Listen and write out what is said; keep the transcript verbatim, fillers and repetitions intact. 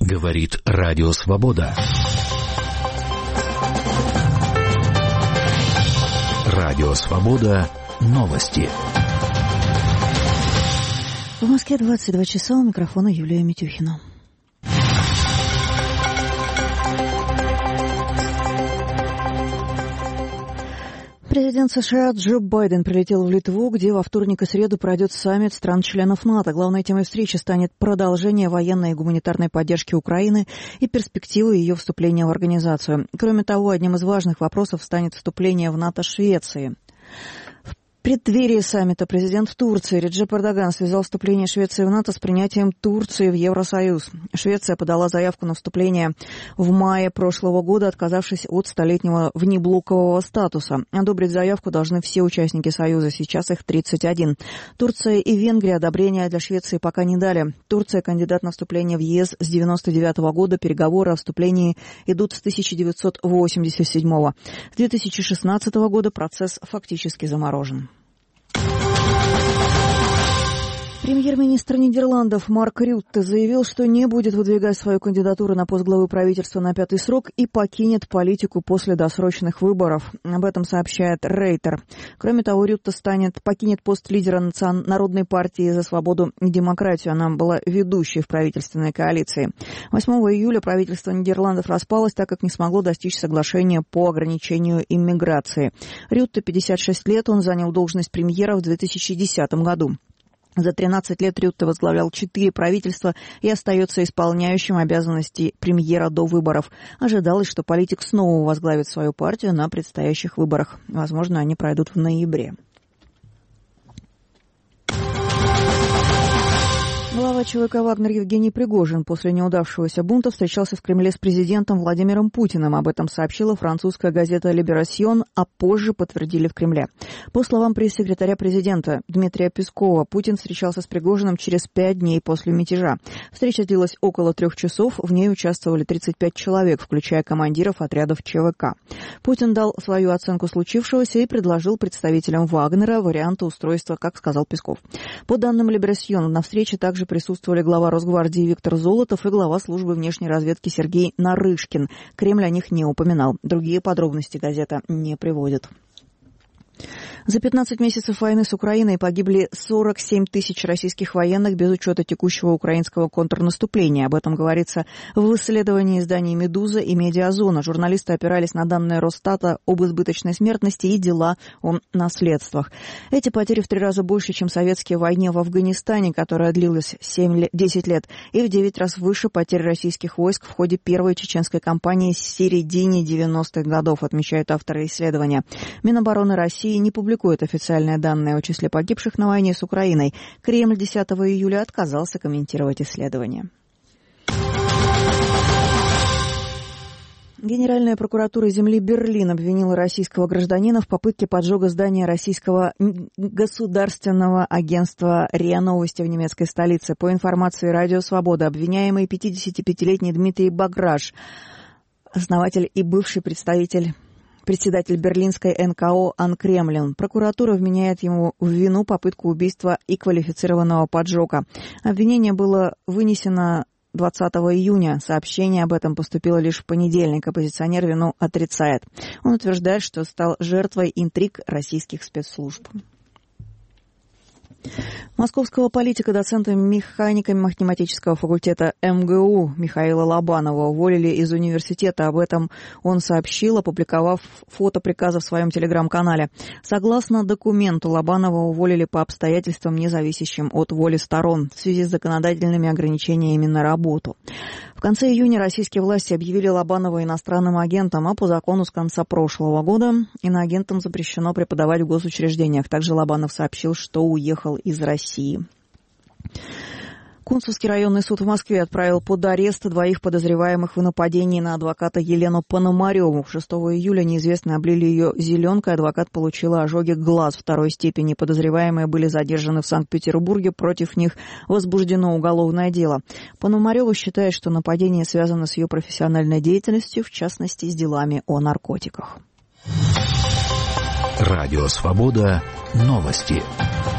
Говорит Радио Свобода. Радио Свобода. Новости. В Москве двадцать два часа, у микрофона Юлия Митюхина. Президент США Джо Байден прилетел в Литву, где во вторник и среду пройдет саммит стран-членов НАТО. Главной темой встречи станет продолжение военной и гуманитарной поддержки Украины и перспективы ее вступления в организацию. Кроме того, одним из важных вопросов станет вступление в НАТО Швеции. В преддверии саммита президент Турции Реджеп Эрдоган связал вступление Швеции в НАТО с принятием Турции в Евросоюз. Швеция подала заявку на вступление в мае прошлого года, отказавшись от столетнего внеблокового статуса. Одобрить заявку должны все участники Союза, сейчас их тридцать один. Турция и Венгрия одобрения для Швеции пока не дали. Турция кандидат на вступление в ЕС с девяносто девятого года, переговоры о вступлении идут с тысяча девятьсот восемьдесят седьмого. С две тысячи шестнадцатого года процесс фактически заморожен. Премьер-министр Нидерландов Марк Рютте заявил, что не будет выдвигать свою кандидатуру на пост главы правительства на пятый срок и покинет политику после досрочных выборов. Об этом сообщает Рейтер. Кроме того, Рютте станет, покинет пост лидера национ... Народной партии за свободу и демократию. Она была ведущей в правительственной коалиции. восьмого июля правительство Нидерландов распалось, так как не смогло достичь соглашения по ограничению иммиграции. Рютте пятьдесят шесть лет, он занял должность премьера в две тысячи десятом году. За тринадцать лет Рютте возглавлял четыре правительства и остается исполняющим обязанности премьера до выборов. Ожидалось, что политик снова возглавит свою партию на предстоящих выборах. Возможно, они пройдут в ноябре. Глава ЧВК «Вагнер» Евгений Пригожин после неудавшегося бунта встречался в Кремле с президентом Владимиром Путиным. Об этом сообщила французская газета «Либерасьон», а позже подтвердили в Кремле. По словам пресс-секретаря президента Дмитрия Пескова, Путин встречался с Пригожиным через пять дней после мятежа. Встреча длилась около трех часов, в ней участвовали тридцать пять человек, включая командиров отрядов ЧВК. Путин дал свою оценку случившегося и предложил представителям «Вагнера» варианты устройства, как сказал Песков. По данным «Либерасьон», на встрече также присутствовали глава Росгвардии Виктор Золотов и глава службы внешней разведки Сергей Нарышкин. Кремль о них не упоминал. Другие подробности газета не приводит. За пятнадцать месяцев войны с Украиной погибли сорок семь тысяч российских военных без учета текущего украинского контрнаступления. Об этом говорится в исследовании изданий «Медуза» и «Медиазона». Журналисты опирались на данные Росстата об избыточной смертности и дела о наследствах. Эти потери в три раза больше, чем в советской войне в Афганистане, которая длилась десять лет, и в девять раз выше потерь российских войск в ходе первой чеченской кампании в середине девяностых годов, отмечают авторы исследования. Минобороны России не публикует официальные данные о числе погибших на войне с Украиной. Кремль десятого июля отказался комментировать исследование. Генеральная прокуратура земли Берлин обвинила российского гражданина в попытке поджога здания российского государственного агентства РИА Новости в немецкой столице. По информации Радио Свобода, обвиняемый пятидесятипятилетний Дмитрий Баграш, основатель и бывший представитель председатель берлинской эн ка о «Анкремлин». Прокуратура вменяет ему в вину попытку убийства и квалифицированного поджога. Обвинение было вынесено двадцатого июня. Сообщение об этом поступило лишь в понедельник. Оппозиционер вину отрицает. Он утверждает, что стал жертвой интриг российских спецслужб. Московского политика, доцента механико-математического факультета эм гэ у Михаила Лобанова уволили из университета. Об этом он сообщил, опубликовав фото приказа в своем телеграм-канале. Согласно документу, Лобанова уволили по обстоятельствам, не зависящим от воли сторон, в связи с законодательными ограничениями на работу. В конце июня российские власти объявили Лобанова иностранным агентом, а по закону с конца прошлого года иноагентам запрещено преподавать в госучреждениях. Также Лобанов сообщил, что уехал из России. Кунцевский районный суд в Москве отправил под арест двоих подозреваемых в нападении на адвоката Елену Пономареву. шестого июля неизвестные облили ее зеленкой. Адвокат получила ожоги глаз второй степени. Подозреваемые были задержаны в Санкт-Петербурге. Против них возбуждено уголовное дело. Пономарева считает, что нападение связано с ее профессиональной деятельностью, в частности, с делами о наркотиках. Радио Свобода. Новости.